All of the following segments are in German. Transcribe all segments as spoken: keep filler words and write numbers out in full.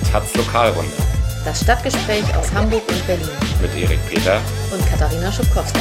Taz Lokalrunde. Das Stadtgespräch aus Hamburg und Berlin. Mit Erik Peter und Katharina Schubkowski.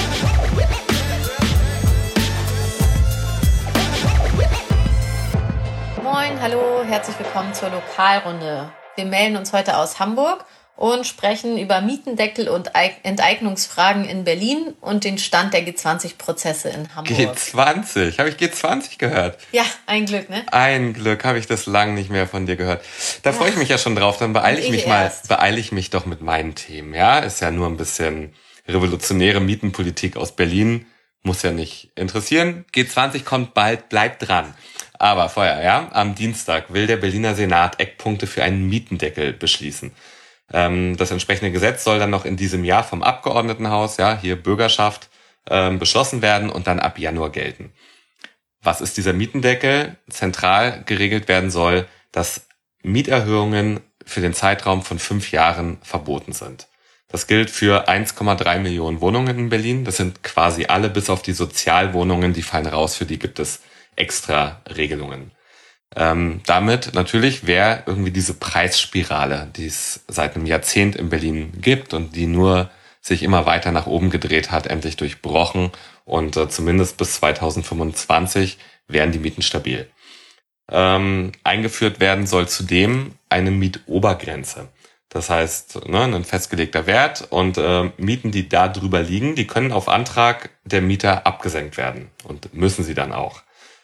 Moin, hallo, herzlich willkommen zur Lokalrunde. Wir melden uns heute aus Hamburg und sprechen über Mietendeckel und Enteignungsfragen in Berlin und den Stand der G zwanzig Prozesse in Hamburg. G zwanzig? Habe ich G zwanzig gehört? Ja, ein Glück, ne? Ein Glück, habe ich das lang nicht mehr von dir gehört. Da ja. freue ich mich ja schon drauf. Dann beeile ich, ich mich erst. mal, beeile ich mich doch mit meinen Themen. Ja, ist ja nur ein bisschen revolutionäre Mietenpolitik aus Berlin. Muss ja nicht interessieren. G zwanzig kommt bald, bleibt dran. Aber vorher, ja, am Dienstag will der Berliner Senat Eckpunkte für einen Mietendeckel beschließen. Das entsprechende Gesetz soll dann noch in diesem Jahr vom Abgeordnetenhaus, ja, hier Bürgerschaft, ähm, beschlossen werden und dann ab Januar gelten. Was ist dieser Mietendeckel? Zentral geregelt werden soll, dass Mieterhöhungen für den Zeitraum von fünf Jahren verboten sind. Das gilt für eins Komma drei Millionen Wohnungen in Berlin. Das sind quasi alle, bis auf die Sozialwohnungen, die fallen raus, für die gibt es extra Regelungen. Ähm, damit natürlich wäre irgendwie diese Preisspirale, die es seit einem Jahrzehnt in Berlin gibt und die nur sich immer weiter nach oben gedreht hat, endlich durchbrochen und äh, zumindest bis zweitausendfünfundzwanzig wären die Mieten stabil. Ähm, eingeführt werden soll zudem eine Mietobergrenze. Das heißt, ne, ein festgelegter Wert und äh, Mieten, die da drüber liegen, die können auf Antrag der Mieter abgesenkt werden und müssen sie dann auch.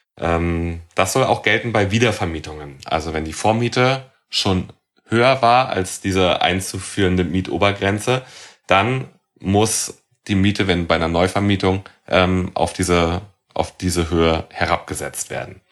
Das soll auch gelten bei Wiedervermietungen. Also wenn die Vormiete schon höher war als diese einzuführende Mietobergrenze, dann muss die Miete, wenn bei einer Neuvermietung, auf diese auf diese Höhe herabgesetzt werden.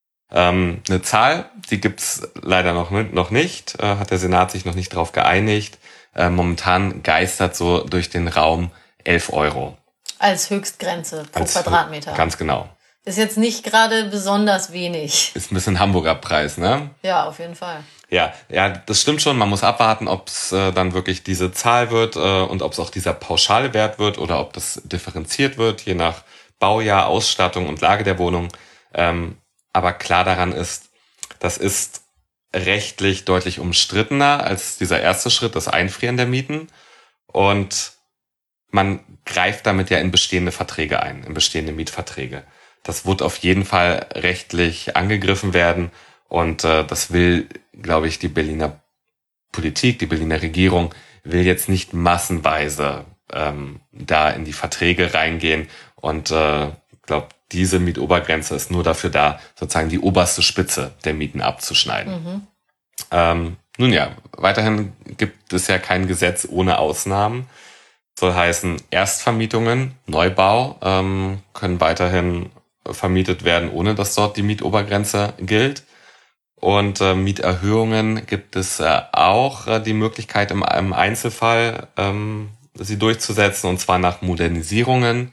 Eine Zahl, die gibt's leider noch noch nicht, hat der Senat sich noch nicht drauf geeinigt. Momentan geistert so durch den Raum elf Euro. Als Höchstgrenze pro Als, Quadratmeter. Ganz genau. Ist jetzt nicht gerade besonders wenig. Ist ein bisschen Hamburger Preis, ne? Ja, auf jeden Fall. Ja, ja, das stimmt schon. Man muss abwarten, ob es äh, dann wirklich diese Zahl wird äh, und ob es auch dieser pauschale Wert wird oder ob das differenziert wird, je nach Baujahr, Ausstattung und Lage der Wohnung. Ähm, aber klar daran ist, das ist rechtlich deutlich umstrittener als dieser erste Schritt, das Einfrieren der Mieten. Und man greift damit ja in bestehende Verträge ein, in bestehende Mietverträge. Das wird auf jeden Fall rechtlich angegriffen werden und äh, das will, glaube ich, die Berliner Politik, die Berliner Regierung will jetzt nicht massenweise ähm, da in die Verträge reingehen und äh, ich glaube, diese Mietobergrenze ist nur dafür da, sozusagen die oberste Spitze der Mieten abzuschneiden. Mhm. Ähm, nun ja, weiterhin gibt es ja kein Gesetz ohne Ausnahmen. Soll heißen, Erstvermietungen, Neubau ähm, können weiterhin vermietet werden, ohne dass dort die Mietobergrenze gilt. Und äh, Mieterhöhungen gibt es äh, auch äh, die Möglichkeit, im, im Einzelfall ähm, sie durchzusetzen, und zwar nach Modernisierungen.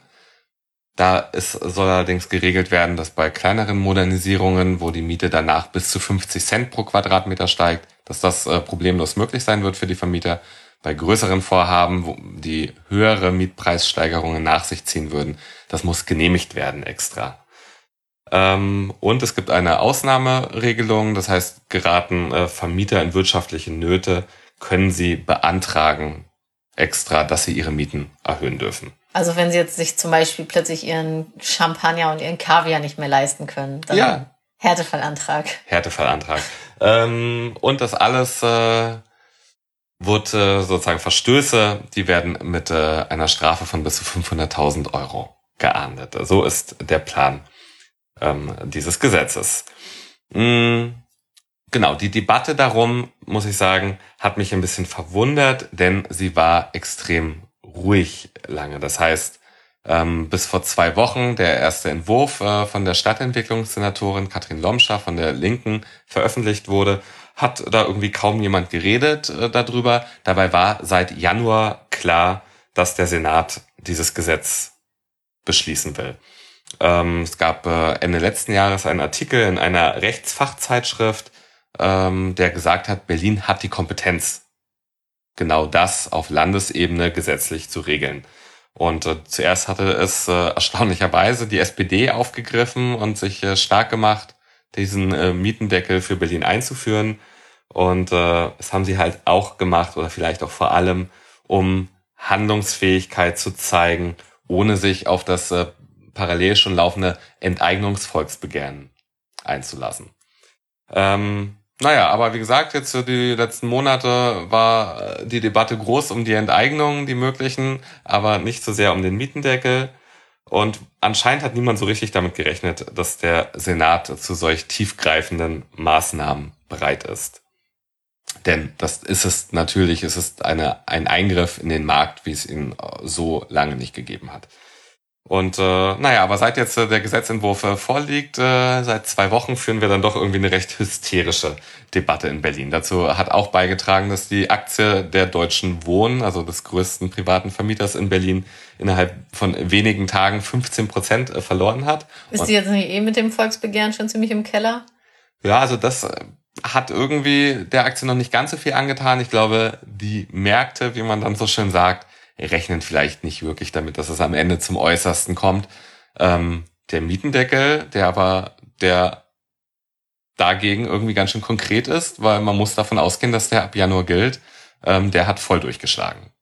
Da ist, soll allerdings geregelt werden, dass bei kleineren Modernisierungen, wo die Miete danach bis zu fünfzig Cent pro Quadratmeter steigt, dass das äh, problemlos möglich sein wird für die Vermieter. Bei größeren Vorhaben, wo die höhere Mietpreissteigerungen nach sich ziehen würden, das muss genehmigt werden extra. Ähm, und es gibt eine Ausnahmeregelung, das heißt, geraten äh, Vermieter in wirtschaftliche Nöte, können sie beantragen extra, dass sie ihre Mieten erhöhen dürfen. Also wenn sie jetzt sich zum Beispiel plötzlich ihren Champagner und ihren Kaviar nicht mehr leisten können, dann ja. Härtefallantrag. Härtefallantrag. ähm, und das alles äh, wird äh, sozusagen Verstöße, die werden mit äh, einer Strafe von bis zu fünfhunderttausend Euro geahndet. So ist der Plan ähm, dieses Gesetzes. Mhm. Genau, die Debatte darum, muss ich sagen, hat mich ein bisschen verwundert, denn sie war extrem ruhig lange. Das heißt, ähm, bis vor zwei Wochen der erste Entwurf äh, von der Stadtentwicklungssenatorin Katrin Lomscher von der Linken veröffentlicht wurde, hat da irgendwie kaum jemand geredet äh, darüber. Dabei war seit Januar klar, dass der Senat dieses Gesetz beschließen will. Ähm, es gab äh, Ende letzten Jahres einen Artikel in einer Rechtsfachzeitschrift, ähm, der gesagt hat, Berlin hat die Kompetenz, genau das auf Landesebene gesetzlich zu regeln. Und äh, zuerst hatte es äh, erstaunlicherweise die S P D aufgegriffen und sich äh, stark gemacht, diesen äh, Mietendeckel für Berlin einzuführen. Und äh, das haben sie halt auch gemacht oder vielleicht auch vor allem, um Handlungsfähigkeit zu zeigen, ohne sich auf das äh, parallel schon laufende Enteignungsvolksbegehren einzulassen. Ähm, naja, aber wie gesagt, jetzt für die letzten Monate war die Debatte groß um die Enteignungen, die möglichen, aber nicht so sehr um den Mietendeckel. Und anscheinend hat niemand so richtig damit gerechnet, dass der Senat zu solch tiefgreifenden Maßnahmen bereit ist. Denn das ist es natürlich, es ist eine, ein Eingriff in den Markt, wie es ihn so lange nicht gegeben hat. Und äh, naja, aber seit jetzt äh, der Gesetzentwurf äh, vorliegt, äh, seit zwei Wochen führen wir dann doch irgendwie eine recht hysterische Debatte in Berlin. Dazu hat auch beigetragen, dass die Aktie der Deutschen Wohnen, also des größten privaten Vermieters in Berlin, innerhalb von wenigen Tagen fünfzehn Prozent äh, verloren hat. Ist die jetzt nicht eh mit dem Volksbegehren schon ziemlich im Keller? Ja, also das äh, hat irgendwie der Aktie noch nicht ganz so viel angetan. Ich glaube, die Märkte, wie man dann so schön sagt, rechnen vielleicht nicht wirklich damit, dass es am Ende zum Äußersten kommt. Ähm, der Mietendeckel, der aber der dagegen irgendwie ganz schön konkret ist, weil man muss davon ausgehen, dass der ab Januar gilt, ähm, der hat voll durchgeschlagen.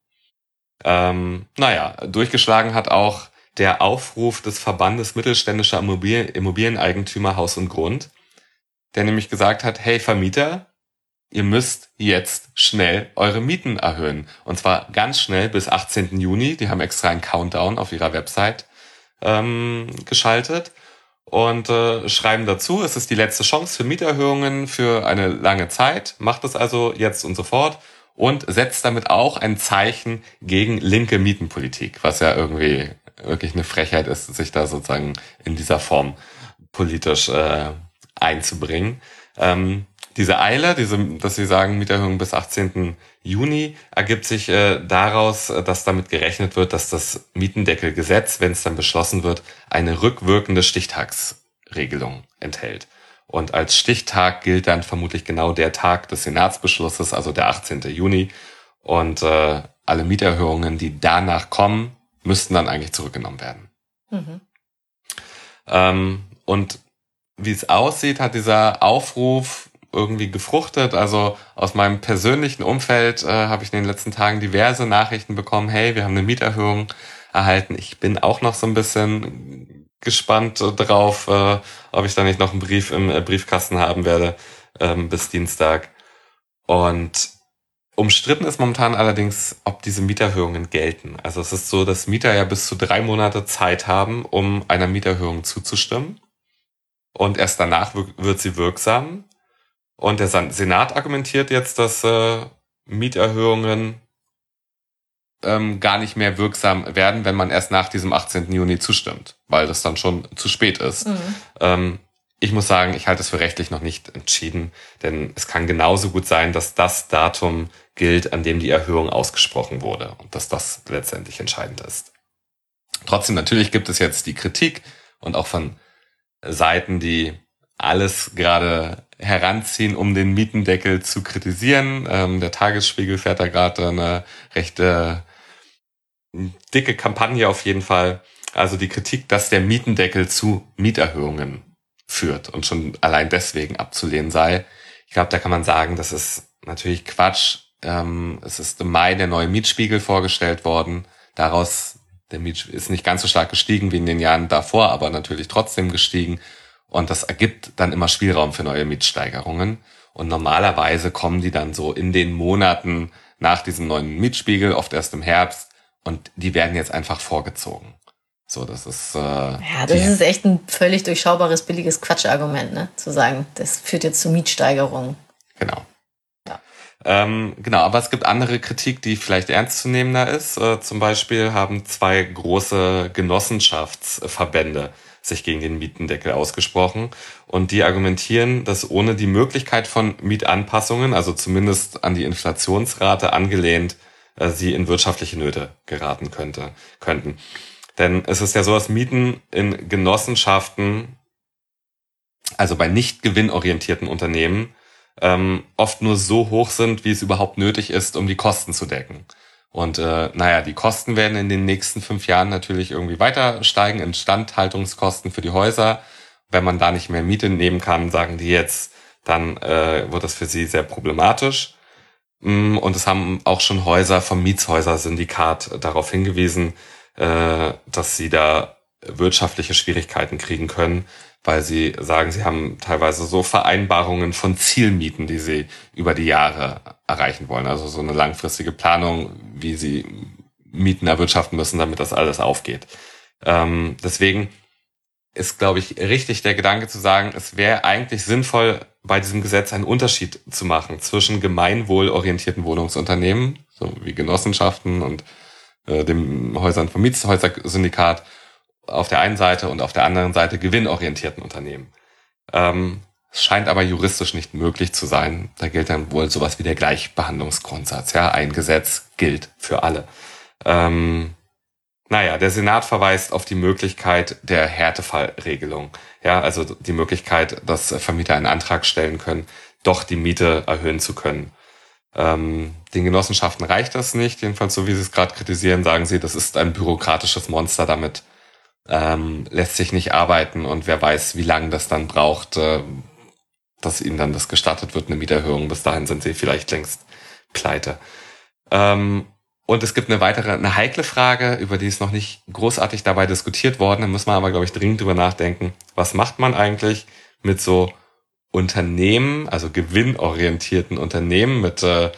Ähm, naja, durchgeschlagen hat auch der Aufruf des Verbandes mittelständischer Immobilien, Immobilieneigentümer Haus und Grund, der nämlich gesagt hat, hey Vermieter, ihr müsst jetzt schnell eure Mieten erhöhen. Und zwar ganz schnell bis achtzehnten Juni. Die haben extra einen Countdown auf ihrer Website ähm, geschaltet und äh, schreiben dazu, es ist die letzte Chance für Mieterhöhungen für eine lange Zeit. Macht es also jetzt und sofort und setzt damit auch ein Zeichen gegen linke Mietenpolitik, was ja irgendwie wirklich eine Frechheit ist, sich da sozusagen in dieser Form politisch äh, einzubringen. Ähm, Diese Eile, diese, dass sie sagen, Mieterhöhung bis achtzehnten Juni, ergibt sich äh, daraus, dass damit gerechnet wird, dass das Mietendeckelgesetz, wenn es dann beschlossen wird, eine rückwirkende Stichtagsregelung enthält. Und als Stichtag gilt dann vermutlich genau der Tag des Senatsbeschlusses, also der achtzehnte Juni. Und äh, alle Mieterhöhungen, die danach kommen, müssten dann eigentlich zurückgenommen werden. Mhm. Ähm, und wie es aussieht, hat dieser Aufruf irgendwie gefruchtet. Also aus meinem persönlichen Umfeld äh, habe ich in den letzten Tagen diverse Nachrichten bekommen, hey, wir haben eine Mieterhöhung erhalten. Ich bin auch noch so ein bisschen gespannt äh, drauf, äh, ob ich da nicht noch einen Brief im äh, Briefkasten haben werde ähm, bis Dienstag. Und umstritten ist momentan allerdings, ob diese Mieterhöhungen gelten. Also es ist so, dass Mieter ja bis zu drei Monate Zeit haben, um einer Mieterhöhung zuzustimmen. Und erst danach wird sie wirksam. Und der Senat argumentiert jetzt, dass äh, Mieterhöhungen ähm, gar nicht mehr wirksam werden, wenn man erst nach diesem achtzehnten Juni zustimmt, weil das dann schon zu spät ist. Mhm. Ähm, ich muss sagen, ich halte es für rechtlich noch nicht entschieden, denn es kann genauso gut sein, dass das Datum gilt, an dem die Erhöhung ausgesprochen wurde und dass das letztendlich entscheidend ist. Trotzdem, natürlich gibt es jetzt die Kritik und auch von Seiten, die alles gerade heranziehen, um den Mietendeckel zu kritisieren. Ähm, der Tagesspiegel fährt da gerade eine recht äh, dicke Kampagne auf jeden Fall. Also die Kritik, dass der Mietendeckel zu Mieterhöhungen führt und schon allein deswegen abzulehnen sei. Ich glaube, da kann man sagen, das ist natürlich Quatsch. Ähm, es ist im Mai der neue Mietspiegel vorgestellt worden. Daraus, der Miet ist nicht ganz so stark gestiegen wie in den Jahren davor, aber natürlich trotzdem gestiegen. Und das ergibt dann immer Spielraum für neue Mietsteigerungen. Und normalerweise kommen die dann so in den Monaten nach diesem neuen Mietspiegel, oft erst im Herbst. Und die werden jetzt einfach vorgezogen. So, das ist... Äh, ja, das ist echt ein völlig durchschaubares, billiges Quatschargument, ne? Zu sagen, das führt jetzt zu Mietsteigerungen. Genau. Ja. Ähm, genau, aber es gibt andere Kritik, die vielleicht ernstzunehmender ist. Äh, zum Beispiel haben zwei große Genossenschaftsverbände sich gegen den Mietendeckel ausgesprochen. Und die argumentieren, dass ohne die Möglichkeit von Mietanpassungen, also zumindest an die Inflationsrate angelehnt, äh, sie in wirtschaftliche Nöte geraten könnte, könnten. Denn es ist ja so, dass Mieten in Genossenschaften, also bei nicht gewinnorientierten Unternehmen, ähm, oft nur so hoch sind, wie es überhaupt nötig ist, um die Kosten zu decken. Und äh, naja, die Kosten werden in den nächsten fünf Jahren natürlich irgendwie weiter steigen, Instandhaltungskosten für die Häuser. Wenn man da nicht mehr Miete nehmen kann, sagen die jetzt, dann äh, wird das für sie sehr problematisch. Und es haben auch schon Häuser vom Mietshäuser-Syndikat darauf hingewiesen, äh, dass sie da wirtschaftliche Schwierigkeiten kriegen können, weil sie sagen, sie haben teilweise so Vereinbarungen von Zielmieten, die sie über die Jahre erreichen wollen. Also so eine langfristige Planung, wie sie Mieten erwirtschaften müssen, damit das alles aufgeht. Ähm, deswegen ist, glaube ich, richtig der Gedanke zu sagen, es wäre eigentlich sinnvoll, bei diesem Gesetz einen Unterschied zu machen zwischen gemeinwohlorientierten Wohnungsunternehmen, so wie Genossenschaften und äh, den Häusern vom Mietshäuser-Syndikat auf der einen Seite und auf der anderen Seite gewinnorientierten Unternehmen. Ähm, es scheint aber juristisch nicht möglich zu sein. Da gilt dann wohl sowas wie der Gleichbehandlungsgrundsatz. Ja, ein Gesetz gilt für alle. Ähm, naja, der Senat verweist auf die Möglichkeit der Härtefallregelung. Ja, also die Möglichkeit, dass Vermieter einen Antrag stellen können, doch die Miete erhöhen zu können. Ähm, den Genossenschaften reicht das nicht, jedenfalls so wie sie es gerade kritisieren, sagen sie, das ist ein bürokratisches Monster, damit ähm, lässt sich nicht arbeiten und wer weiß, wie lange das dann braucht, äh, dass ihnen dann das gestattet wird, eine Mieterhöhung. Bis dahin sind sie vielleicht längst pleite. Ähm, und es gibt eine weitere, eine heikle Frage, über die ist noch nicht großartig dabei diskutiert worden. Da muss man aber, glaube ich, dringend drüber nachdenken. Was macht man eigentlich mit so Unternehmen, also gewinnorientierten Unternehmen mit äh,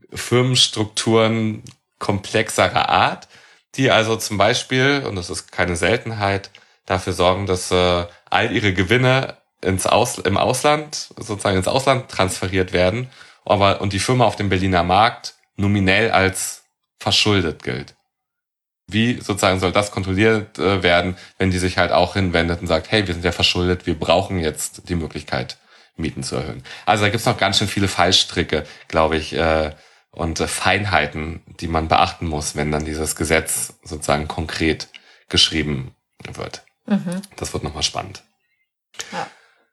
Firmenstrukturen komplexerer Art, die also zum Beispiel, und das ist keine Seltenheit, dafür sorgen, dass äh, all ihre Gewinne ins Aus, im Ausland, sozusagen ins Ausland transferiert werden, aber und die Firma auf dem Berliner Markt nominell als verschuldet gilt. Wie sozusagen soll das kontrolliert äh, werden, wenn die sich halt auch hinwendet und sagt, hey, wir sind ja verschuldet, wir brauchen jetzt die Möglichkeit, Mieten zu erhöhen. Also da gibt's noch ganz schön viele Fallstricke, glaube ich, äh, und äh, Feinheiten, die man beachten muss, wenn dann dieses Gesetz sozusagen konkret geschrieben wird. Mhm. Das wird nochmal spannend. Ja.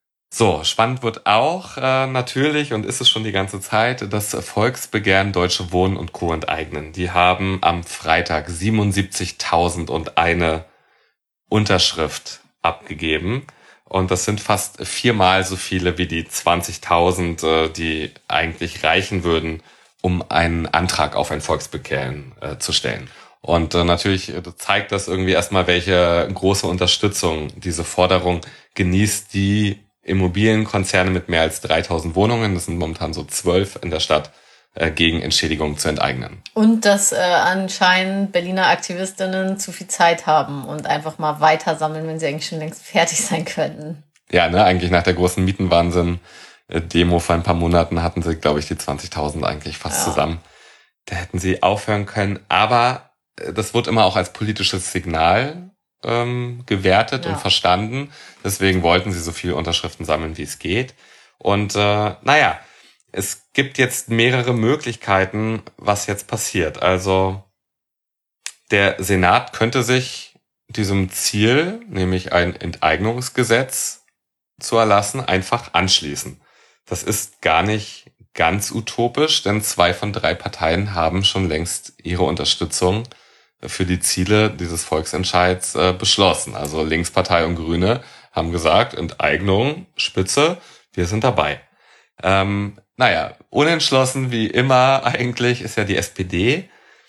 So, spannend wird auch äh, natürlich, und ist es schon die ganze Zeit, das Volksbegehren Deutsche Wohnen und Co. enteignen. Die haben am Freitag siebenundsiebzigtausend und eine Unterschrift abgegeben. Und das sind fast viermal so viele wie die zwanzigtausend, äh, die eigentlich reichen würden, um einen Antrag auf ein Volksbegehren äh, zu stellen. Und äh, natürlich äh, zeigt das irgendwie erstmal, welche große Unterstützung diese Forderung genießt, die Immobilienkonzerne mit mehr als dreitausend Wohnungen, das sind momentan so zwölf in der Stadt, äh, gegen Entschädigung zu enteignen. Und dass äh, anscheinend Berliner Aktivistinnen zu viel Zeit haben und einfach mal weiter sammeln, wenn sie eigentlich schon längst fertig sein könnten. Ja, ne, eigentlich nach der großen Mietenwahnsinn-Demo vor ein paar Monaten hatten sie, glaube ich, die zwanzigtausend eigentlich fast ja. zusammen. Da hätten sie aufhören können, aber äh, das wird immer auch als politisches Signal ähm, gewertet ja. und verstanden. Deswegen wollten sie so viele Unterschriften sammeln, wie es geht. Und äh, naja, es gibt jetzt mehrere Möglichkeiten, was jetzt passiert. Also der Senat könnte sich diesem Ziel, nämlich ein Enteignungsgesetz zu erlassen, einfach anschließen. Das ist gar nicht ganz utopisch, denn zwei von drei Parteien haben schon längst ihre Unterstützung für die Ziele dieses Volksentscheids äh, beschlossen. Also Linkspartei und Grüne haben gesagt, Enteignung, Spitze, wir sind dabei. Ähm, naja, unentschlossen wie immer eigentlich ist ja die S P D.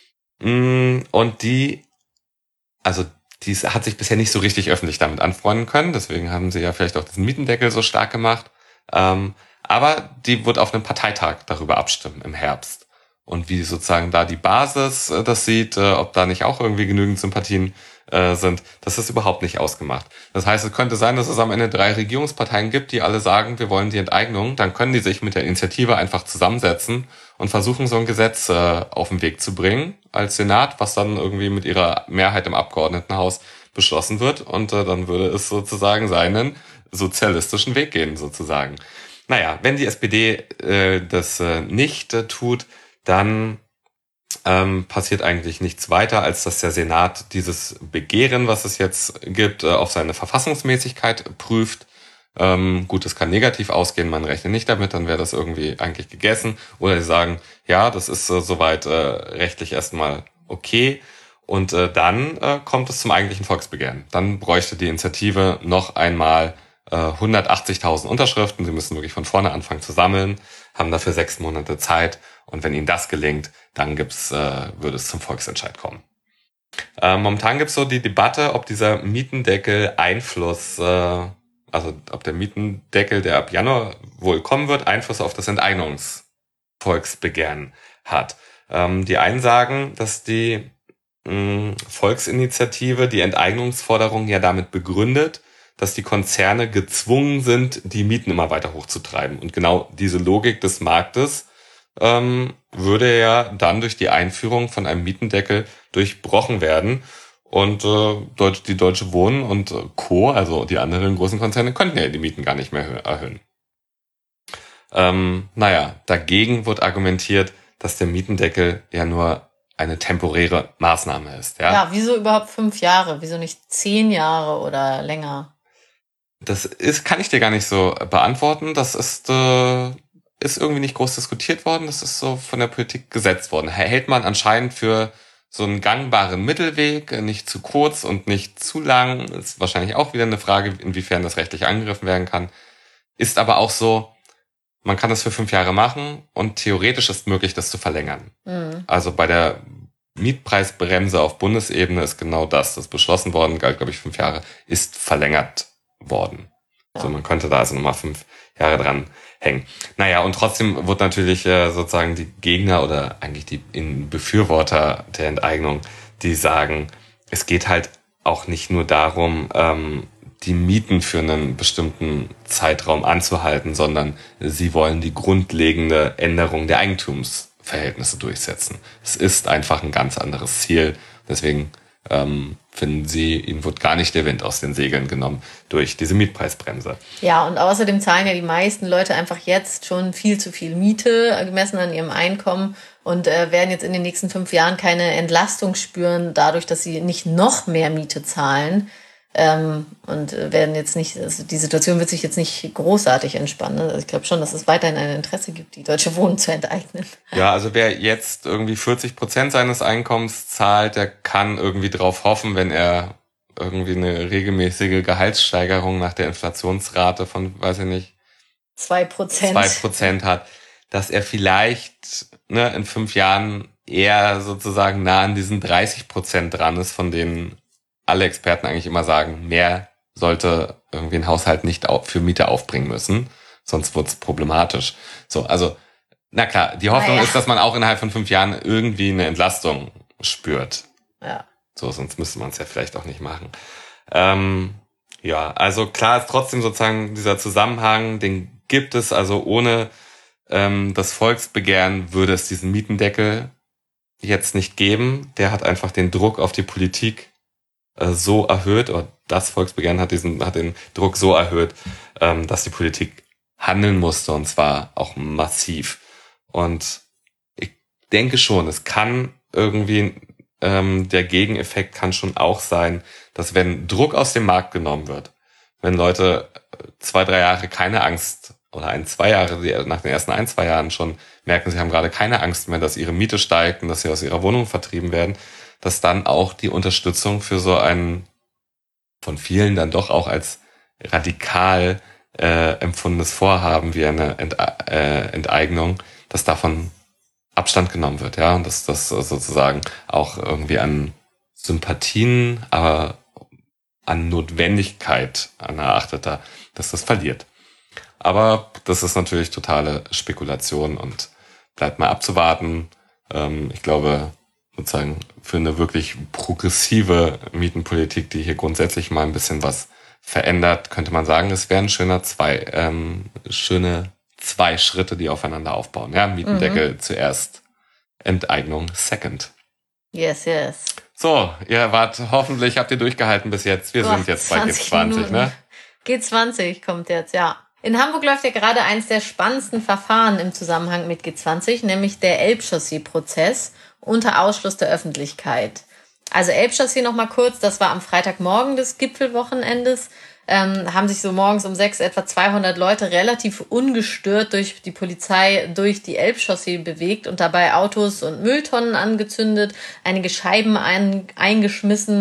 Und die, also die hat sich bisher nicht so richtig öffentlich damit anfreunden können. Deswegen haben sie ja vielleicht auch diesen Mietendeckel so stark gemacht. Ähm, aber die wird auf einem Parteitag darüber abstimmen im Herbst. Und wie sozusagen da die Basis äh, das sieht, äh, ob da nicht auch irgendwie genügend Sympathien äh, sind, das ist überhaupt nicht ausgemacht. Das heißt, es könnte sein, dass es am Ende drei Regierungsparteien gibt, die alle sagen, wir wollen die Enteignung. Dann können die sich mit der Initiative einfach zusammensetzen und versuchen, so ein Gesetz äh, auf den Weg zu bringen als Senat, was dann irgendwie mit ihrer Mehrheit im Abgeordnetenhaus beschlossen wird. Und äh, dann würde es sozusagen seinen sozialistischen Weg gehen, sozusagen. Naja, wenn die S P D äh, das äh, nicht äh, tut, dann ähm, passiert eigentlich nichts weiter, als dass der Senat dieses Begehren, was es jetzt gibt, äh, auf seine Verfassungsmäßigkeit prüft. Ähm, gut, es kann negativ ausgehen, man rechnet nicht damit, dann wäre das irgendwie eigentlich gegessen. Oder sie sagen, ja, das ist äh, soweit äh, rechtlich erstmal okay. Und äh, dann äh, kommt es zum eigentlichen Volksbegehren. Dann bräuchte die Initiative noch einmal äh, hundertachtzigtausend Unterschriften. Sie müssen wirklich von vorne anfangen zu sammeln, haben dafür sechs Monate Zeit. Und wenn ihnen das gelingt, dann gibt's, äh, würde es zum Volksentscheid kommen. Äh, momentan gibt's so die Debatte, ob dieser Mietendeckel Einfluss, äh, also ob der Mietendeckel, der ab Januar wohl kommen wird, Einfluss auf das Enteignungsvolksbegehren hat. Ähm, die einen sagen, dass die mh, Volksinitiative die Enteignungsforderung ja damit begründet, dass die Konzerne gezwungen sind, die Mieten immer weiter hochzutreiben. Und genau diese Logik des Marktes ähm, würde ja dann durch die Einführung von einem Mietendeckel durchbrochen werden. Und äh, die Deutsche Wohnen und Co., also die anderen großen Konzerne, könnten ja die Mieten gar nicht mehr erhöhen. Ähm, naja, dagegen wird argumentiert, dass der Mietendeckel ja nur eine temporäre Maßnahme ist. Ja, ja, wieso überhaupt fünf Jahre? Wieso nicht zehn Jahre oder länger? Das ist, kann ich dir gar nicht so beantworten. Das ist, äh, ist irgendwie nicht groß diskutiert worden. Das ist so von der Politik gesetzt worden. Hält man anscheinend für so einen gangbaren Mittelweg, nicht zu kurz und nicht zu lang. Ist wahrscheinlich auch wieder eine Frage, inwiefern das rechtlich angegriffen werden kann. Ist aber auch so, man kann das für fünf Jahre machen und theoretisch ist möglich, das zu verlängern. Mhm. Also bei der Mietpreisbremse auf Bundesebene ist genau das. Das ist beschlossen worden, galt, glaube ich, fünf Jahre, ist verlängert worden. Ja. So, man könnte da also nochmal fünf Jahre dran hängen. Naja, und trotzdem wird natürlich äh, sozusagen die Gegner oder eigentlich die Befürworter der Enteignung, die sagen, es geht halt auch nicht nur darum, ähm, die Mieten für einen bestimmten Zeitraum anzuhalten, sondern sie wollen die grundlegende Änderung der Eigentumsverhältnisse durchsetzen. Es ist einfach ein ganz anderes Ziel. Deswegen ähm, finden sie, ihnen wird gar nicht der Wind aus den Segeln genommen durch diese Mietpreisbremse. Ja, und außerdem zahlen ja die meisten Leute einfach jetzt schon viel zu viel Miete, gemessen an ihrem Einkommen, und äh, werden jetzt in den nächsten fünf Jahren keine Entlastung spüren, dadurch, dass sie nicht noch mehr Miete zahlen. Ähm, und werden jetzt nicht, also die Situation wird sich jetzt nicht großartig entspannen. Also ich glaube schon, dass es weiterhin ein Interesse gibt, die Deutsche Wohnen zu enteignen. Ja, also wer jetzt irgendwie vierzig Prozent seines Einkommens zahlt, der kann irgendwie drauf hoffen, wenn er irgendwie eine regelmäßige Gehaltssteigerung nach der Inflationsrate von, weiß ich nicht, zwei Prozent zwei Prozent hat, dass er vielleicht ne, in fünf Jahren eher sozusagen nah an diesen dreißig Prozent dran ist, von denen alle Experten eigentlich immer sagen, mehr sollte irgendwie ein Haushalt nicht für Miete aufbringen müssen, sonst wird's problematisch. So, also, na klar, die Hoffnung ja. ist, dass man auch innerhalb von fünf Jahren irgendwie eine Entlastung spürt. Ja. So, sonst müsste man es ja vielleicht auch nicht machen. Ähm, ja, also klar ist trotzdem sozusagen dieser Zusammenhang, den gibt es, also ohne ähm, das Volksbegehren würde es diesen Mietendeckel jetzt nicht geben. Der hat einfach den Druck auf die Politik so erhöht, oder das Volksbegehren hat diesen, hat den Druck so erhöht, ähm, dass die Politik handeln musste, und zwar auch massiv. Und ich denke schon, es kann irgendwie, ähm, der Gegeneffekt kann schon auch sein, dass wenn Druck aus dem Markt genommen wird, wenn Leute zwei, drei Jahre keine Angst, oder ein, zwei Jahre, die nach den ersten ein, zwei Jahren schon merken, sie haben gerade keine Angst mehr, dass ihre Miete steigt und dass sie aus ihrer Wohnung vertrieben werden, dass dann auch die Unterstützung für so ein von vielen dann doch auch als radikal äh, empfundenes Vorhaben wie eine Ent, äh, Enteignung, dass davon Abstand genommen wird, ja, und dass das sozusagen auch irgendwie an Sympathien, aber an Notwendigkeit, an erachteter, dass das verliert. Aber das ist natürlich totale Spekulation und bleibt mal abzuwarten. Ähm, ich glaube, sozusagen für eine wirklich progressive Mietenpolitik, die hier grundsätzlich mal ein bisschen was verändert, könnte man sagen, es wären schöner zwei, ähm, schöne zwei Schritte, die aufeinander aufbauen. Ja, Mietendeckel mhm. zuerst, Enteignung second. Yes, yes. So, ihr wart, hoffentlich habt ihr durchgehalten bis jetzt. Wir Boah, sind jetzt bei G zwanzig, Minuten. Ne? G zwanzig kommt jetzt, ja. In Hamburg läuft ja gerade eins der spannendsten Verfahren im Zusammenhang mit G zwanzig, nämlich der Elbchaussee-Prozess unter Ausschluss der Öffentlichkeit. Also Elbchaussee noch mal kurz, das war am Freitagmorgen des Gipfelwochenendes, ähm, haben sich so morgens um sechs etwa zweihundert Leute relativ ungestört durch die Polizei durch die Elbchaussee bewegt und dabei Autos und Mülltonnen angezündet, einige Scheiben ein, eingeschmissen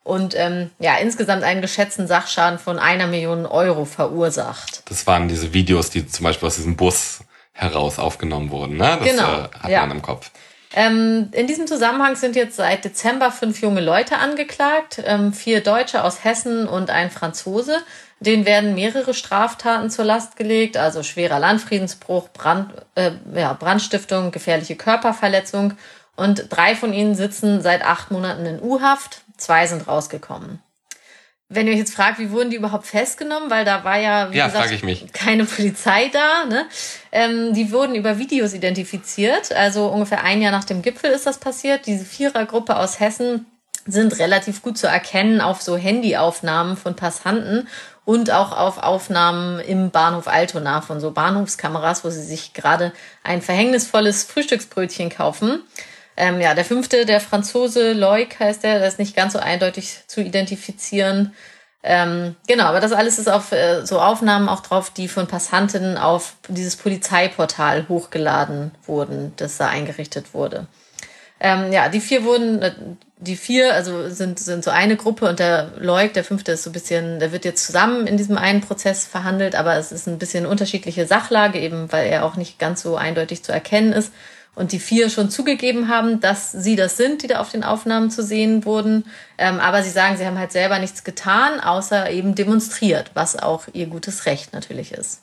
und ähm, ja insgesamt einen geschätzten Sachschaden von einer Million Euro verursacht. Das waren diese Videos, die zum Beispiel aus diesem Bus heraus aufgenommen wurden, ne? Das genau. äh, hat ja. man im Kopf. Ähm, in diesem Zusammenhang sind jetzt seit Dezember fünf junge Leute angeklagt, ähm, vier Deutsche aus Hessen und ein Franzose. Denen werden mehrere Straftaten zur Last gelegt, also schwerer Landfriedensbruch, Brand, äh, ja, Brandstiftung, gefährliche Körperverletzung. Und drei von ihnen sitzen seit acht Monaten in U-Haft, zwei sind rausgekommen. Wenn ihr euch jetzt fragt, wie wurden die überhaupt festgenommen, weil da war ja, wie ja, gesagt, frag ich mich. keine Polizei da, ne? Ähm, die wurden über Videos identifiziert, also ungefähr ein Jahr nach dem Gipfel ist das passiert. Diese Vierergruppe aus Hessen sind relativ gut zu erkennen auf so Handyaufnahmen von Passanten und auch auf Aufnahmen im Bahnhof Altona von so Bahnhofskameras, wo sie sich gerade ein verhängnisvolles Frühstücksbrötchen kaufen. Ähm, ja, der fünfte, der Franzose, Loic heißt der, der ist nicht ganz so eindeutig zu identifizieren. Ähm, genau, aber das alles ist auf äh, so Aufnahmen auch drauf, die von Passanten auf dieses Polizeiportal hochgeladen wurden, das da eingerichtet wurde. Ähm, ja, die vier wurden, äh, die vier, also sind sind so eine Gruppe und der Loic, der fünfte, ist so ein bisschen, der wird jetzt zusammen in diesem einen Prozess verhandelt, aber es ist ein bisschen unterschiedliche Sachlage, eben weil er auch nicht ganz so eindeutig zu erkennen ist. Und die vier schon zugegeben haben, dass sie das sind, die da auf den Aufnahmen zu sehen wurden. Ähm, aber sie sagen, sie haben halt selber nichts getan, außer eben demonstriert, was auch ihr gutes Recht natürlich ist.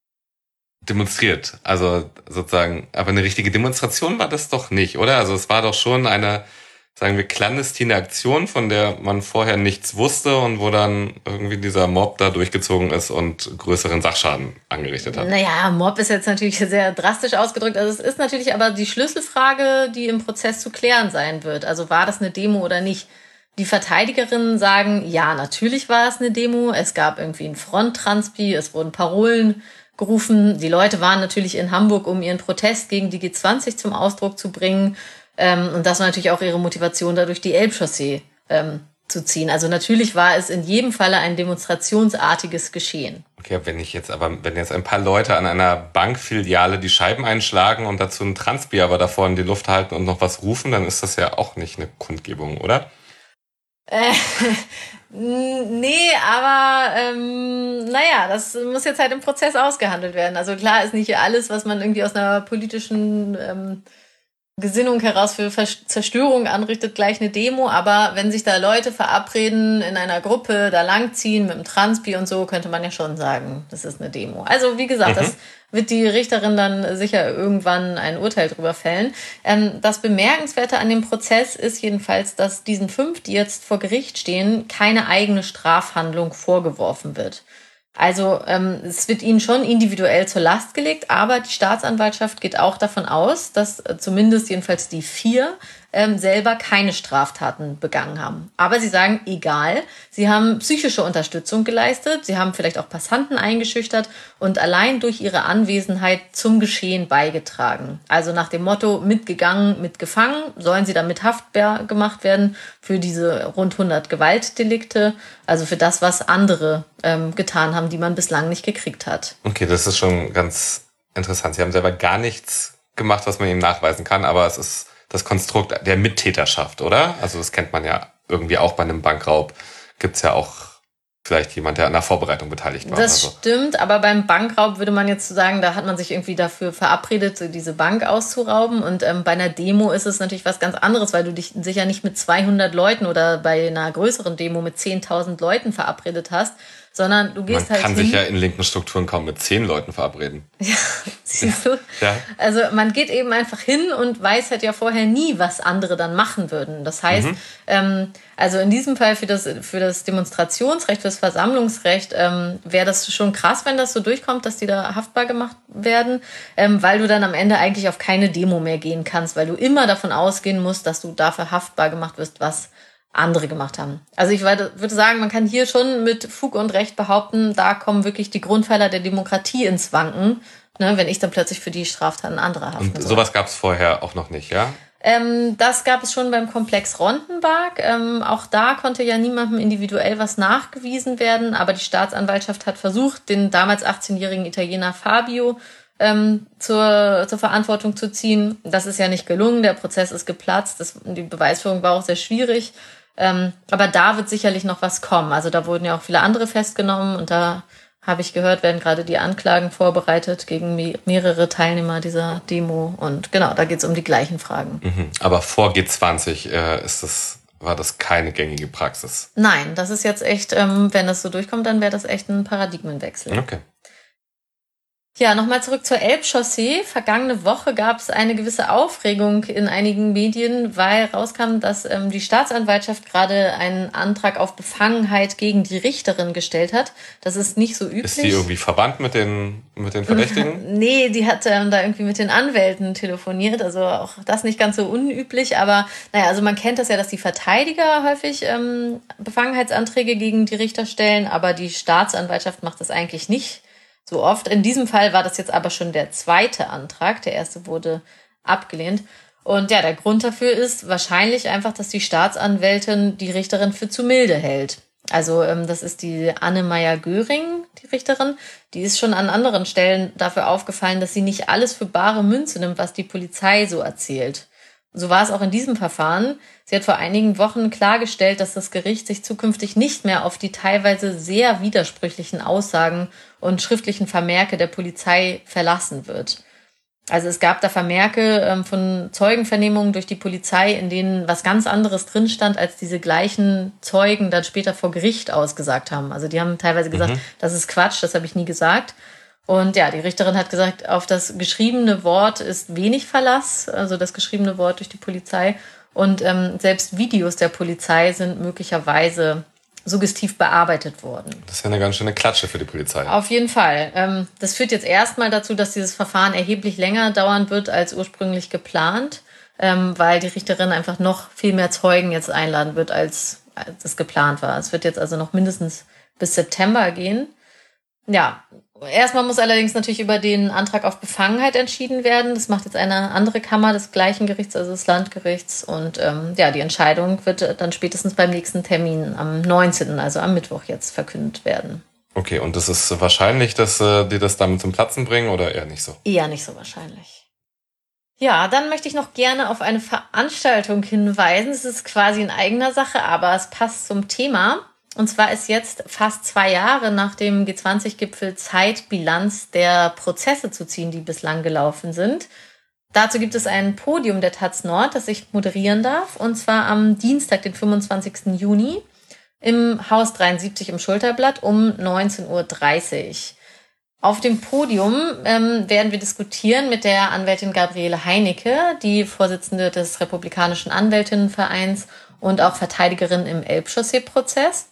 Demonstriert, also sozusagen, aber eine richtige Demonstration war das doch nicht, oder? Also es war doch schon eine, sagen wir, clandestine Aktion, von der man vorher nichts wusste und wo dann irgendwie dieser Mob da durchgezogen ist und größeren Sachschaden angerichtet hat. Naja, Mob ist jetzt natürlich sehr drastisch ausgedrückt. Also es ist natürlich aber die Schlüsselfrage, die im Prozess zu klären sein wird. Also war das eine Demo oder nicht? Die Verteidigerinnen sagen, ja, natürlich war es eine Demo. Es gab irgendwie einen Fronttranspi, es wurden Parolen gerufen. Die Leute waren natürlich in Hamburg, um ihren Protest gegen die G zwanzig zum Ausdruck zu bringen. Ähm, und das war natürlich auch ihre Motivation, dadurch die Elbchaussee ähm, zu ziehen. Also natürlich war es in jedem Falle ein demonstrationsartiges Geschehen. Okay, wenn ich jetzt aber, wenn jetzt ein paar Leute an einer Bankfiliale die Scheiben einschlagen und dazu ein Transbier aber davor in die Luft halten und noch was rufen, dann ist das ja auch nicht eine Kundgebung, oder? Äh, nee, aber ähm, naja, das muss jetzt halt im Prozess ausgehandelt werden. Also klar ist nicht alles, was man irgendwie aus einer politischen ähm, Gesinnung heraus für Zerstörung anrichtet, gleich eine Demo, aber wenn sich da Leute verabreden in einer Gruppe, da langziehen mit dem Transpi und so, könnte man ja schon sagen, das ist eine Demo. Also wie gesagt, mhm. das wird die Richterin dann sicher irgendwann ein Urteil drüber fällen. Ähm, das Bemerkenswerte an dem Prozess ist jedenfalls, dass diesen fünf, die jetzt vor Gericht stehen, keine eigene Strafhandlung vorgeworfen wird. Also ähm, es wird ihnen schon individuell zur Last gelegt, aber die Staatsanwaltschaft geht auch davon aus, dass äh, zumindest jedenfalls die vier ähm, selber keine Straftaten begangen haben. Aber sie sagen, egal, sie haben psychische Unterstützung geleistet, sie haben vielleicht auch Passanten eingeschüchtert und allein durch ihre Anwesenheit zum Geschehen beigetragen. Also nach dem Motto, mitgegangen, mitgefangen, sollen sie damit haftbar gemacht werden für diese rund hundert Gewaltdelikte, also für das, was andere ähm, getan haben, die man bislang nicht gekriegt hat. Okay, das ist schon ganz interessant. Sie haben selber gar nichts gemacht, was man ihnen nachweisen kann, aber es ist das Konstrukt der Mittäterschaft, oder? Also das kennt man ja irgendwie auch bei einem Bankraub. Gibt's ja auch vielleicht jemand, der an der Vorbereitung beteiligt war. Das oder so. Stimmt, aber beim Bankraub würde man jetzt sagen, da hat man sich irgendwie dafür verabredet, diese Bank auszurauben. Und ähm, bei einer Demo ist es natürlich was ganz anderes, weil du dich sicher nicht mit zweihundert Leuten oder bei einer größeren Demo mit zehntausend Leuten verabredet hast, sondern du gehst Man halt kann hin. sich ja in linken Strukturen kaum mit zehn Leuten verabreden. Ja, siehst du? Ja. Also man geht eben einfach hin und weiß halt ja vorher nie, was andere dann machen würden. Das heißt, mhm. ähm, also in diesem Fall für das, für das Demonstrationsrecht, für das Versammlungsrecht, ähm, wäre das schon krass, wenn das so durchkommt, dass die da haftbar gemacht werden, ähm, weil du dann am Ende eigentlich auf keine Demo mehr gehen kannst, weil du immer davon ausgehen musst, dass du dafür haftbar gemacht wirst, was andere gemacht haben. Also ich würde sagen, man kann hier schon mit Fug und Recht behaupten, da kommen wirklich die Grundpfeiler der Demokratie ins Wanken, ne, wenn ich dann plötzlich für die Straftaten anderer haften Und soll. sowas gab es vorher auch noch nicht, ja? Ähm, das gab es schon beim Komplex Rondenberg. Ähm, auch da konnte ja niemandem individuell was nachgewiesen werden, aber die Staatsanwaltschaft hat versucht, den damals achtzehnjährigen Italiener Fabio ähm, zur, zur Verantwortung zu ziehen. Das ist ja nicht gelungen, der Prozess ist geplatzt, das, die Beweisführung war auch sehr schwierig. Ähm, aber da wird sicherlich noch was kommen. Also da wurden ja auch viele andere festgenommen und da habe ich gehört, werden gerade die Anklagen vorbereitet gegen mehrere Teilnehmer dieser Demo. Und genau, da geht es um die gleichen Fragen. Mhm. Aber vor G zwanzig äh, ist das, war das keine gängige Praxis? Nein, das ist jetzt echt, ähm, wenn das so durchkommt, dann wäre das echt ein Paradigmenwechsel. Okay. Ja, nochmal zurück zur Elbchaussee. Vergangene Woche gab es eine gewisse Aufregung in einigen Medien, weil rauskam, dass ähm, die Staatsanwaltschaft gerade einen Antrag auf Befangenheit gegen die Richterin gestellt hat. Das ist nicht so üblich. Ist die irgendwie verwandt mit den, mit den Verdächtigen? Nee, die hat ähm, da irgendwie mit den Anwälten telefoniert. Also auch das nicht ganz so unüblich. Aber naja, also man kennt das ja, dass die Verteidiger häufig ähm, Befangenheitsanträge gegen die Richter stellen, aber die Staatsanwaltschaft macht das eigentlich nicht so oft. In diesem Fall war das jetzt aber schon der zweite Antrag. Der erste wurde abgelehnt. Und ja, der Grund dafür ist wahrscheinlich einfach, dass die Staatsanwältin die Richterin für zu milde hält. Also ähm, das ist die Anne-Meyer-Göring, die Richterin. Die ist schon an anderen Stellen dafür aufgefallen, dass sie nicht alles für bare Münze nimmt, was die Polizei so erzählt. So war es auch in diesem Verfahren. Sie hat vor einigen Wochen klargestellt, dass das Gericht sich zukünftig nicht mehr auf die teilweise sehr widersprüchlichen Aussagen und schriftlichen Vermerke der Polizei verlassen wird. Also es gab da Vermerke ähm, von Zeugenvernehmungen durch die Polizei, in denen was ganz anderes drin stand, als diese gleichen Zeugen dann später vor Gericht ausgesagt haben. Also die haben teilweise gesagt, mhm. das ist Quatsch, das habe ich nie gesagt. Und ja, die Richterin hat gesagt, auf das geschriebene Wort ist wenig Verlass, also das geschriebene Wort durch die Polizei. Und ähm, selbst Videos der Polizei sind möglicherweise suggestiv bearbeitet worden. Das ist ja eine ganz schöne Klatsche für die Polizei. Auf jeden Fall. Ähm, das führt jetzt erstmal dazu, dass dieses Verfahren erheblich länger dauern wird als ursprünglich geplant, ähm, weil die Richterin einfach noch viel mehr Zeugen jetzt einladen wird, als, als es geplant war. Es wird jetzt also noch mindestens bis September gehen. Ja, erstmal muss allerdings natürlich über den Antrag auf Befangenheit entschieden werden. Das macht jetzt eine andere Kammer des gleichen Gerichts, also des Landgerichts. Und ähm, ja, die Entscheidung wird dann spätestens beim nächsten Termin am neunzehnten, also am Mittwoch jetzt, verkündet werden. Okay, und das ist wahrscheinlich, dass äh, die das damit zum Platzen bringen oder eher nicht so? Eher nicht so wahrscheinlich. Ja, dann möchte ich noch gerne auf eine Veranstaltung hinweisen. Es ist quasi in eigener Sache, aber es passt zum Thema. Und zwar ist jetzt fast zwei Jahre nach dem G zwanzig-Gipfel Zeit, Bilanz der Prozesse zu ziehen, die bislang gelaufen sind. Dazu gibt es ein Podium der Taz Nord, das ich moderieren darf, und zwar am Dienstag, den fünfundzwanzigsten Juni, im Haus dreiundsiebzig im Schulterblatt um neunzehn Uhr dreißig. Auf dem Podium ähm, werden wir diskutieren mit der Anwältin Gabriele Heinecke, die Vorsitzende des Republikanischen Anwältinnenvereins und auch Verteidigerin im Elbchaussee-Prozess,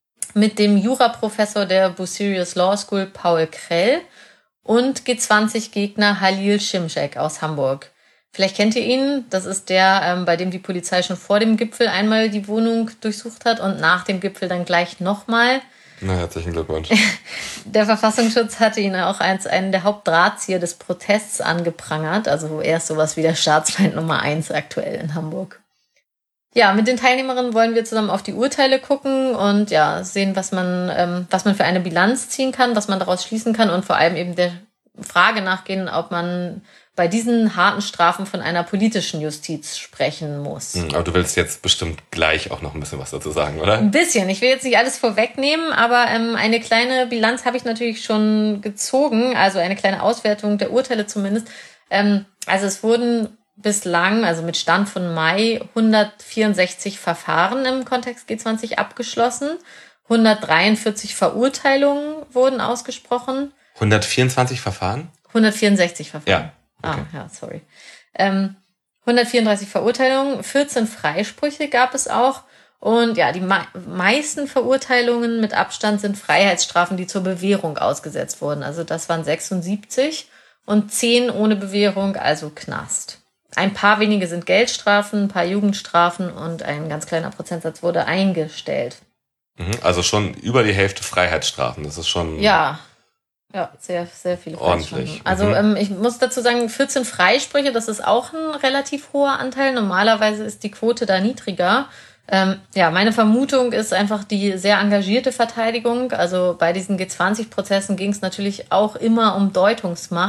mit dem Juraprofessor der Bucerius Law School Paul Krell und G zwanzig-Gegner Halil Şimşek aus Hamburg. Vielleicht kennt ihr ihn, das ist der, ähm, bei dem die Polizei schon vor dem Gipfel einmal die Wohnung durchsucht hat und nach dem Gipfel dann gleich nochmal. Na, herzlichen Glückwunsch. Der Verfassungsschutz hatte ihn auch als einen der Hauptdrahtzieher des Protests angeprangert, also er ist sowas wie der Staatsfeind Nummer eins aktuell in Hamburg. Ja, mit den Teilnehmerinnen wollen wir zusammen auf die Urteile gucken und ja, sehen, was man, ähm, was man für eine Bilanz ziehen kann, was man daraus schließen kann und vor allem eben der Frage nachgehen, ob man bei diesen harten Strafen von einer politischen Justiz sprechen muss. Aber du willst jetzt bestimmt gleich auch noch ein bisschen was dazu sagen, oder? Ein bisschen. Ich will jetzt nicht alles vorwegnehmen, aber ähm, eine kleine Bilanz habe ich natürlich schon gezogen, also eine kleine Auswertung der Urteile zumindest. Ähm, also es wurden bislang, also mit Stand von Mai, hundertvierundsechzig Verfahren im Kontext G zwanzig abgeschlossen. hundertdreiundvierzig Verurteilungen wurden ausgesprochen. hundertvierundzwanzig Verfahren? hundertvierundsechzig Verfahren. Ja. Okay. Ah, ja, sorry. Ähm, hundertvierunddreißig Verurteilungen, vierzehn Freisprüche gab es auch. Und ja, die me- meisten Verurteilungen mit Abstand sind Freiheitsstrafen, die zur Bewährung ausgesetzt wurden. Also das waren sechsundsiebzig und zehn ohne Bewährung, also Knast. Ein paar wenige sind Geldstrafen, ein paar Jugendstrafen und ein ganz kleiner Prozentsatz wurde eingestellt. Also schon über die Hälfte Freiheitsstrafen. Das ist schon... Ja, ja, sehr, sehr viele ordentlich. Also mhm. ähm, ich muss dazu sagen, vierzehn Freisprüche, das ist auch ein relativ hoher Anteil. Normalerweise ist die Quote da niedriger. Ähm, ja, meine Vermutung ist einfach die sehr engagierte Verteidigung. Also bei diesen G zwanzig Prozessen ging es natürlich auch immer um Deutungsmacht.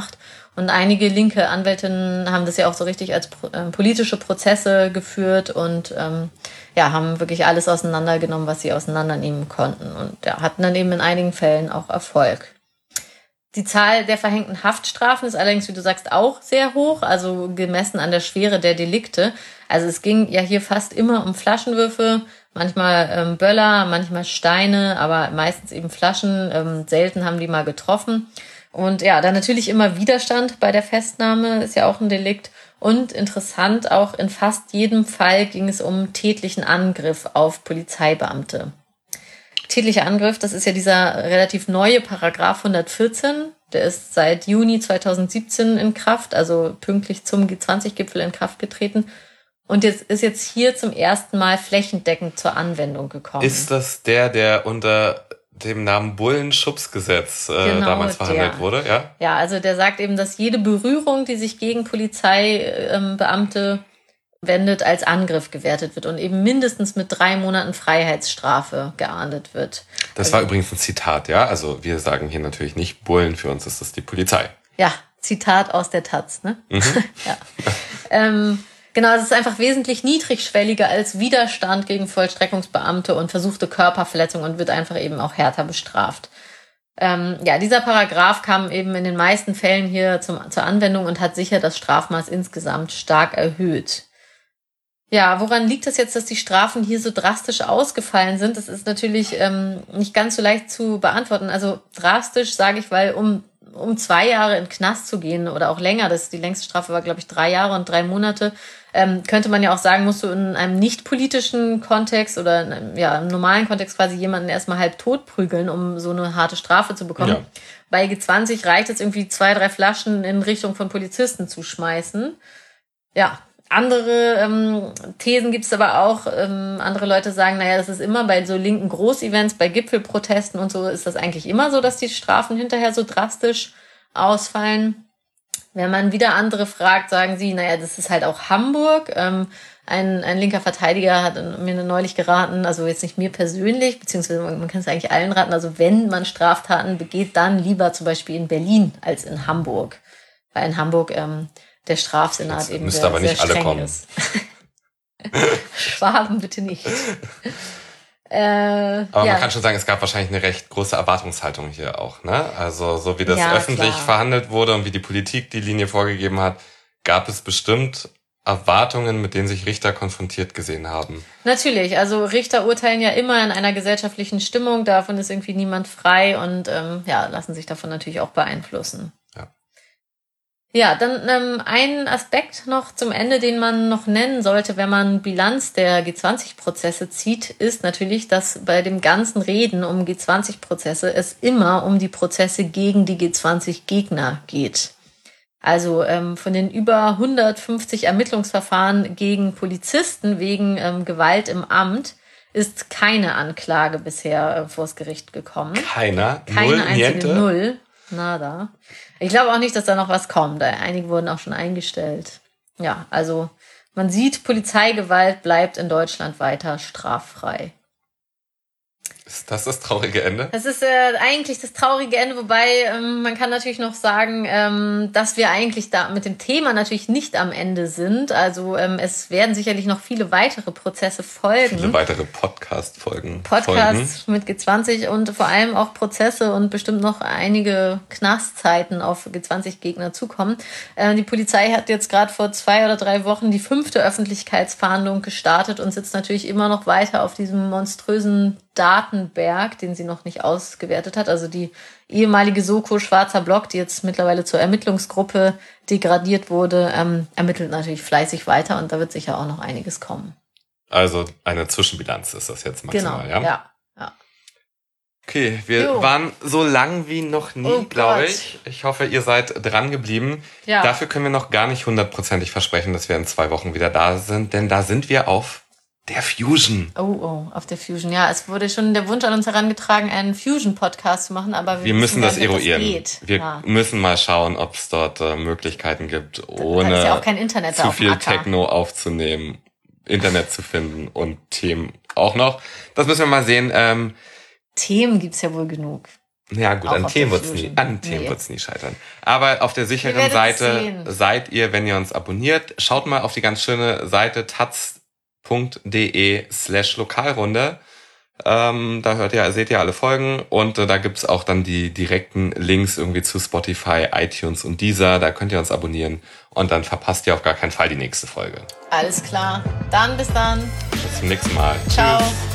Und einige linke Anwältinnen haben das ja auch so richtig als äh, politische Prozesse geführt und ähm, ja, haben wirklich alles auseinandergenommen, was sie auseinandernehmen konnten. Und ja, hatten dann eben in einigen Fällen auch Erfolg. Die Zahl der verhängten Haftstrafen ist allerdings, wie du sagst, auch sehr hoch, also gemessen an der Schwere der Delikte. Also es ging ja hier fast immer um Flaschenwürfe, manchmal ähm, Böller, manchmal Steine, aber meistens eben Flaschen. Ähm, selten haben die mal getroffen. Und ja, dann natürlich immer Widerstand bei der Festnahme, ist ja auch ein Delikt. Und interessant, auch in fast jedem Fall ging es um tätlichen Angriff auf Polizeibeamte. Tätlicher Angriff, das ist ja dieser relativ neue Paragraph hundertvierzehn. Der ist seit Juni zweitausendsiebzehn in Kraft, also pünktlich zum G zwanzig Gipfel in Kraft getreten. Und jetzt ist jetzt hier zum ersten Mal flächendeckend zur Anwendung gekommen. Ist das der, der unter dem Namen Bullenschubsgesetz äh, genau, damals verhandelt der. wurde? Ja? Ja, also der sagt eben, dass jede Berührung, die sich gegen Polizeibeamte ähm, wendet, als Angriff gewertet wird und eben mindestens mit drei Monaten Freiheitsstrafe geahndet wird. Das also, war übrigens ein Zitat, ja? Also wir sagen hier natürlich nicht Bullen, für uns ist das die Polizei. Ja, Zitat aus der Taz, ne? Mhm. ja. ähm, genau, es ist einfach wesentlich niedrigschwelliger als Widerstand gegen Vollstreckungsbeamte und versuchte Körperverletzung und wird einfach eben auch härter bestraft. Ähm, ja, dieser Paragraph kam eben in den meisten Fällen hier zum, zur Anwendung und hat sicher das Strafmaß insgesamt stark erhöht. Ja, woran liegt es jetzt, dass die Strafen hier so drastisch ausgefallen sind? Das ist natürlich ähm, nicht ganz so leicht zu beantworten. Also drastisch sage ich, weil um um zwei Jahre in den Knast zu gehen oder auch länger, das die längste Strafe war, glaube ich, drei Jahre und drei Monate, ähm, könnte man ja auch sagen, musst du in einem nicht politischen Kontext oder in einem, ja, im normalen Kontext quasi jemanden erstmal halb tot prügeln, um so eine harte Strafe zu bekommen. Ja. Bei G zwanzig reicht es irgendwie zwei, drei Flaschen in Richtung von Polizisten zu schmeißen. Ja. Andere ähm, Thesen gibt's aber auch. Ähm, andere Leute sagen, naja, das ist immer bei so linken Großevents, bei Gipfelprotesten und so ist das eigentlich immer so, dass die Strafen hinterher so drastisch ausfallen. Wenn man wieder andere fragt, sagen sie, naja, das ist halt auch Hamburg. Ähm, ein, ein linker Verteidiger hat mir neulich geraten, also jetzt nicht mir persönlich, beziehungsweise man, man kann es eigentlich allen raten, also wenn man Straftaten begeht, dann lieber zum Beispiel in Berlin als in Hamburg. Weil in Hamburg ähm, der Strafsenat Jetzt eben müsste sehr, aber nicht sehr alle streng kommen. ist. Schwaben bitte nicht. Äh, aber ja. man kann schon sagen, es gab wahrscheinlich eine recht große Erwartungshaltung hier auch, ne? Also so wie das ja, öffentlich klar. verhandelt wurde und wie die Politik die Linie vorgegeben hat, gab es bestimmt Erwartungen, mit denen sich Richter konfrontiert gesehen haben. Natürlich, also Richter urteilen ja immer in einer gesellschaftlichen Stimmung, davon ist irgendwie niemand frei und ähm, ja, lassen sich davon natürlich auch beeinflussen. Ja, dann ähm, ein Aspekt noch zum Ende, den man noch nennen sollte, wenn man Bilanz der G zwanzig Prozesse zieht, ist natürlich, dass bei dem ganzen Reden um G zwanzig Prozesse es immer um die Prozesse gegen die G zwanzig Gegner geht. Also ähm, von den über hundertfünfzig Ermittlungsverfahren gegen Polizisten wegen ähm, Gewalt im Amt ist keine Anklage bisher äh, vors Gericht gekommen. Keiner? Keine Null, einzige, niente? null. Nada. Ich glaube auch nicht, dass da noch was kommt. Einige wurden auch schon eingestellt. Ja, also man sieht, Polizeigewalt bleibt in Deutschland weiter straffrei. Ist das das traurige Ende? Das ist äh, eigentlich das traurige Ende, wobei ähm, man kann natürlich noch sagen, ähm, dass wir eigentlich da mit dem Thema natürlich nicht am Ende sind. Also ähm, es werden sicherlich noch viele weitere Prozesse folgen. Viele weitere Podcast-Folgen. Podcasts folgen. Mit G zwanzig und vor allem auch Prozesse und bestimmt noch einige Knastzeiten auf G zwanzig Gegner zukommen. Äh, die Polizei hat jetzt gerade vor zwei oder drei Wochen die fünfte Öffentlichkeitsfahndung gestartet und sitzt natürlich immer noch weiter auf diesem monströsen Datenberg, den sie noch nicht ausgewertet hat. Also die ehemalige Soko Schwarzer Block, die jetzt mittlerweile zur Ermittlungsgruppe degradiert wurde, ähm, ermittelt natürlich fleißig weiter und da wird sicher auch noch einiges kommen. Also eine Zwischenbilanz ist das jetzt maximal, genau, ja? ja, ja. Okay, wir jo. waren so lang wie noch nie, oh glaube ich. Ich hoffe, ihr seid dran geblieben. Ja. Dafür können wir noch gar nicht hundertprozentig versprechen, dass wir in zwei Wochen wieder da sind, denn da sind wir auf der Fusion. Oh, oh, auf der Fusion. Ja, es wurde schon der Wunsch an uns herangetragen, einen Fusion-Podcast zu machen, aber wir, wir müssen das nicht, eruieren. Das geht. Wir ja. müssen mal schauen, ob es dort äh, Möglichkeiten gibt, ohne ist ja auch kein Internet zu viel Techno aufzunehmen, Internet zu finden und Themen auch noch. Das müssen wir mal sehen. Ähm, Themen gibt's ja wohl genug. Ja gut, an Themen wird's nie, an Themen nee. wird's nie scheitern. Aber auf der sicheren Seite sehen. seid ihr, wenn ihr uns abonniert. Schaut mal auf die ganz schöne Seite taz.de slash Lokalrunde. Ähm, da hört ihr, seht ihr alle Folgen und äh, da gibt's auch dann die direkten Links irgendwie zu Spotify, iTunes und Deezer. Da könnt ihr uns abonnieren und dann verpasst ihr auf gar keinen Fall die nächste Folge. Alles klar. Dann bis dann. Bis zum nächsten Mal. Ciao. Tschüss.